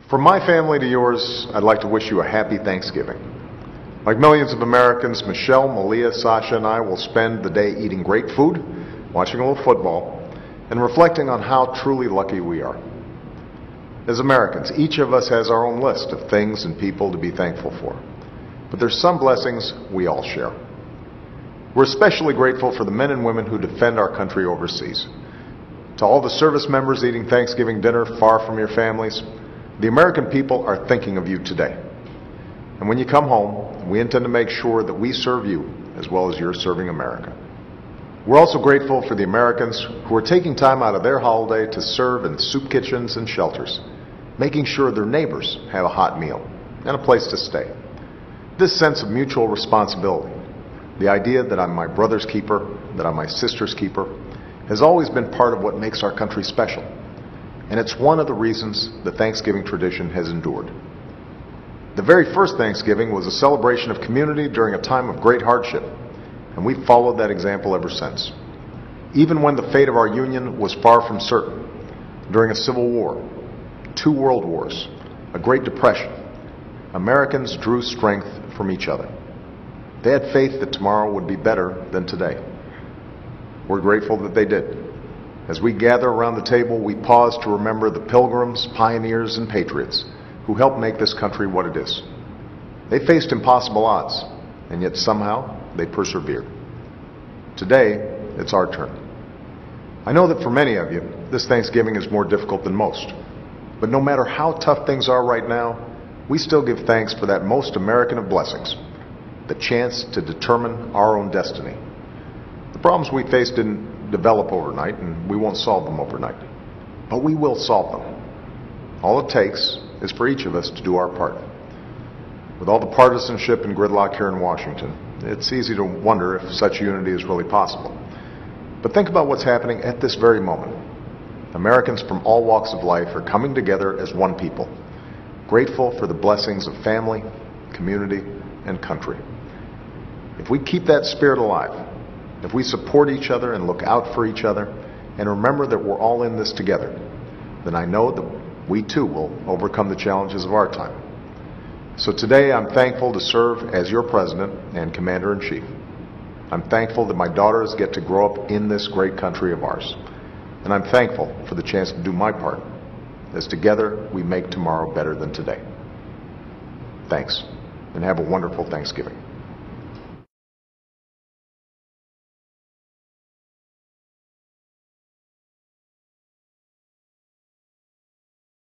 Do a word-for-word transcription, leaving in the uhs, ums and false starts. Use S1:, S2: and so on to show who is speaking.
S1: From my family to yours, I'd like to wish you a happy Thanksgiving. Like millions of Americans, Michelle, Malia, Sasha, and I will spend the day eating great food, watching a little football, and reflecting on how truly lucky we are. As Americans, each of us has our own list of things and people to be thankful for. But there's some blessings we all share. We're especially grateful for the men and women who defend our country overseas. To all the service members eating Thanksgiving dinner far from your families, the American people are thinking of you today. And when you come home, we intend to make sure that we serve you as well as you're serving America. We're also grateful for the Americans who are taking time out of their holiday to serve in soup kitchens and shelters, making sure their neighbors have a hot meal and a place to stay. This sense of mutual responsibility, the idea that I'm my brother's keeper, that I'm my sister's keeper, has always been part of what makes our country special. And it's one of the reasons the Thanksgiving tradition has endured. The very first Thanksgiving was a celebration of community during a time of great hardship, and we've followed that example ever since. Even when the fate of our union was far from certain, during a civil war, two world wars, a Great Depression, Americans drew strength from each other. They had faith that tomorrow would be better than today. We're grateful that they did. As we gather around the table, we pause to remember the pilgrims, pioneers, and patriots who helped make this country what it is. They faced impossible odds, and yet somehow they persevered. Today, it's our turn. I know that for many of you, this Thanksgiving is more difficult than most. But no matter how tough things are right now, we still give thanks for that most American of blessings, the chance to determine our own destiny. The problems we face didn't develop overnight, and we won't solve them overnight. But we will solve them. All it takes is for each of us to do our part. With all the partisanship and gridlock here in Washington, it's easy to wonder if such unity is really possible. But think about what's happening at this very moment. Americans from all walks of life are coming together as one people, grateful for the blessings of family, community, and country. If we keep that spirit alive, if we support each other and look out for each other, and remember that we're all in this together, then I know that we too will overcome the challenges of our time. So today I'm thankful to serve as your president and commander-in-chief. I'm thankful that my daughters get to grow up in this great country of ours. And I'm thankful for the chance to do my part, as together we make tomorrow better than today. Thanks, and have a wonderful Thanksgiving.